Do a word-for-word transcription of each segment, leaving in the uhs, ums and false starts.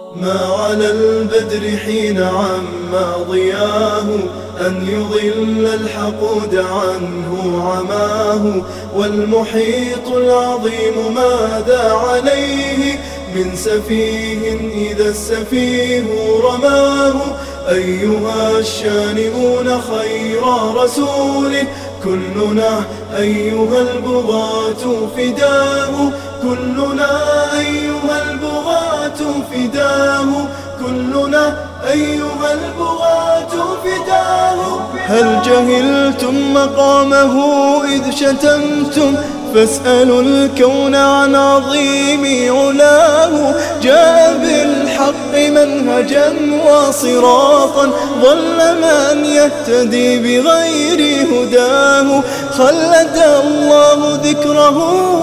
ما على البدر حين عما ضياه أن يضل الحقود عنه عماه، والمحيط العظيم ماذا عليه من سفيه إذا السفيه رماه. أيها الشانئون خير رسول كلنا أيها البغاة فداه، كلنا أيها البغاة فداه، كلنا أيها البغاة فداه. هل جهلتم مقامه إذ شتمتم؟ فاسألوا الكون عن عظيم علاه. جاء بالحق منهجا وصراطا ضل من يهتدي بغير هداه. خلد الله ذكره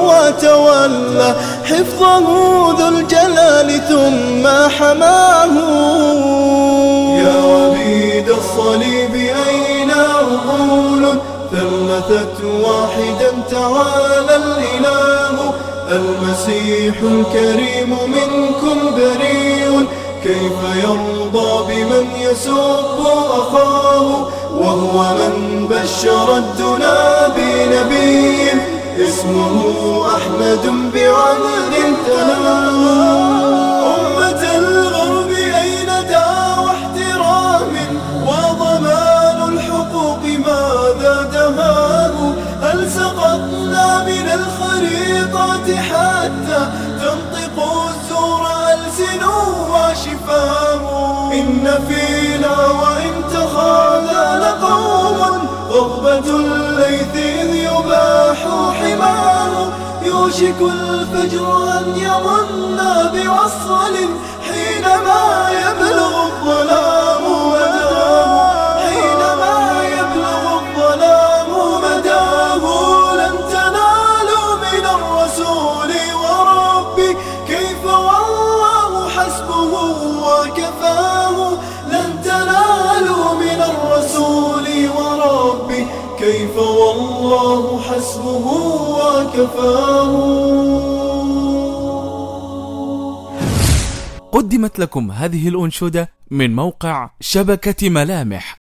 وتولى حفظه ذو الجلال ثم حماه. يا عبيد الصليب أين عقول ثلثت واحدا تعالى الإله. المسيح الكريم منكم بريء كيف يرضى بمن يسب أخاه، وهو من بشر الدنا بنبي اسمه أحمد بعدل تلاه. أمة الغرب أين دعوى احترام وضمان الحقوق ماذا دهاه؟ هل سقطنا من الخريطة حتى تنطق الزور ألسن وشفاه؟ إن فينا وإن تخاذل قوم غضبة الليث إذ يباح حماه. يوشك الفجر أن يظن بوصل حينما يبلغ الظلام مداه، حينما يبلغ الظلام مداه. لن تنالوا من الرسول وربي كيف والله حسبه وكفاه. لن تنالوا من الرسول وربي كيف والله حسبه وكفاه. قدمت لكم هذه الأنشودة من موقع شبكة ملامح.